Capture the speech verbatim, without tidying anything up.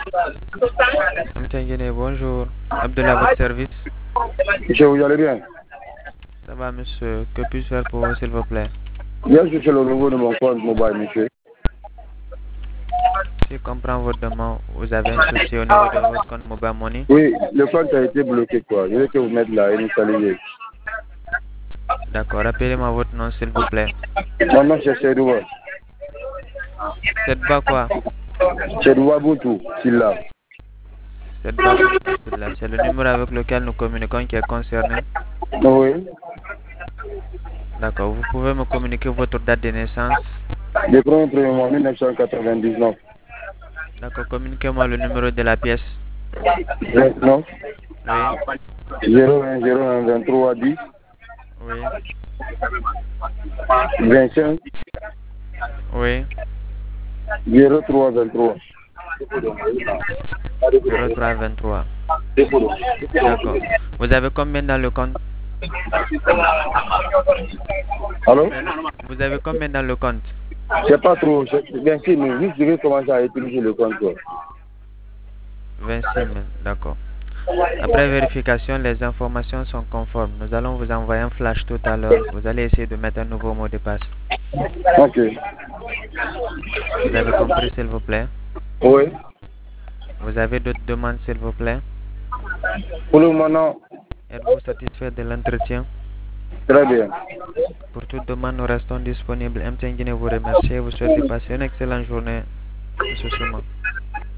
Mtengene, bonjour. Abdullah, votre service. Monsieur, vous allez bien? Ça va, monsieur. Que puis-je faire pour vous, s'il vous plaît? Bien sûr, c'est le niveau de mon compte mobile, monsieur. Si je comprends votre demande, vous avez un souci au niveau de votre compte Mobile Money? Oui, le compte a été bloqué, quoi. Je vais que vous mettre là, initialiser. D'accord. Rappelez-moi votre nom, s'il vous plaît. Mon nom, c'est Sedouba. C'est bas quoi? Sedouba Boutou, Silla. C'est bas. C'est le numéro avec lequel nous communiquons qui est concerné. Oui. D'accord. Vous pouvez me communiquer votre date de naissance? Le premier premier mois, mille neuf cent quatre-vingt-dix-neuf. D'accord. Communiquez-moi le numéro de la pièce. vingt-neuf. Oui. zéro un zéro un vingt-trois dix. Oui. vingt-cinq. Oui. zéro trois vingt-trois. zéro trois vingt-trois. D'accord. Vous avez combien dans le compte? Allô? Vous avez combien dans le compte? C'est pas trop, bien sûr, mais juste je vais commencer à utiliser le compte. vingt-six mille, d'accord. Après vérification, les informations sont conformes. Nous allons vous envoyer un flash tout à l'heure. Vous allez essayer de mettre un nouveau mot de passe. Ok. Vous avez compris, s'il vous plaît? Oui. Vous avez d'autres demandes, s'il vous plaît? Pour le moment, êtes-vous satisfait de l'entretien? Très bien. Pour toute demande, nous restons disponibles. M T N Guinée vous remercie et vous souhaite de passer une excellente journée, M. Souma.